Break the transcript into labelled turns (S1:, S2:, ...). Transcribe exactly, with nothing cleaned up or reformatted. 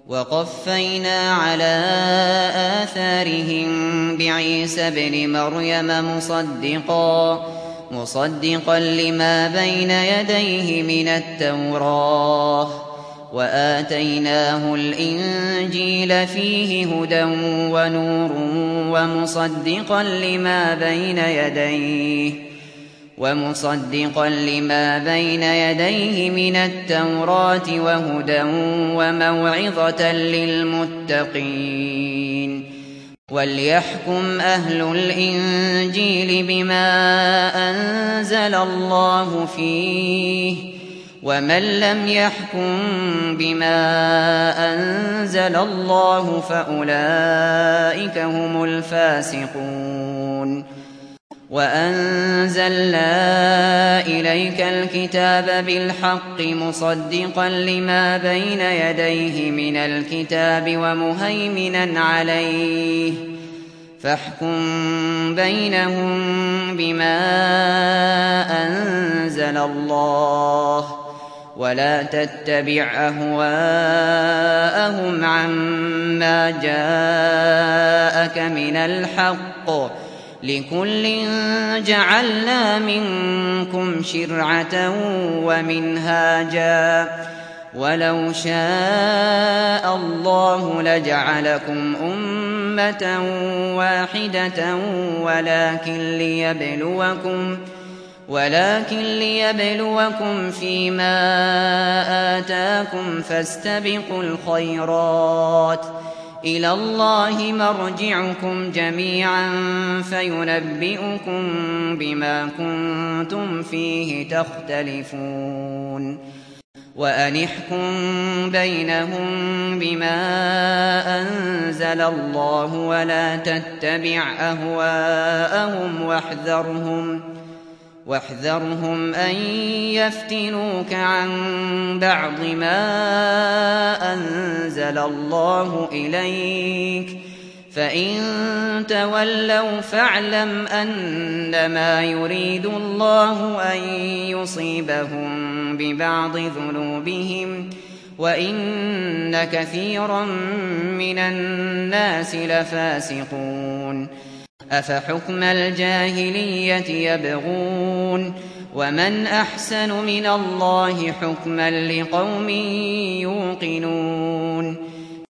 S1: وقفينا على آثارهم بعيسى ابن مريم مصدقا مصدقا لما بين يديه من التوراة، وآتيناه الإنجيل فيه هدى ونور ومصدقا لما بين يديه ومصدقا لما بين يديه من التوراة وهدى وموعظة للمتقين. وليحكم أهل الإنجيل بما أنزل الله فيه، ومن لم يحكم بما أنزل الله فأولئك هم الفاسقون. وأنزلنا إليك الكتاب بالحق مصدقا لما بين يديه من الكتاب ومهيمنا عليه، فاحكم بينهم بما أنزل الله، ولا تتبع أهواءهم عما جاءك من الحق، لكل جعلنا منكم شرعة ومنهاجا، ولو شاء الله لجعلكم أمة واحدة ولكن ليبلوكم ولكن ليبلوكم فيما آتاكم، فاستبقوا الخيرات، إلى الله مرجعكم جميعا فينبئكم بما كنتم فيه تختلفون. وأن احكم بينهم بما أنزل الله، ولا تتبع أهواءهم واحذرهم واحذرهم أن يفتنوك عن بعض ما أنزل الله إليك، فإن تولوا فاعلم أنما يريد الله أن يصيبهم ببعض ذنوبهم، وإن كثيرا من الناس لفاسقون. أفحكم الجاهلية يبغون، ومن أحسن من الله حكما لقوم يوقنون.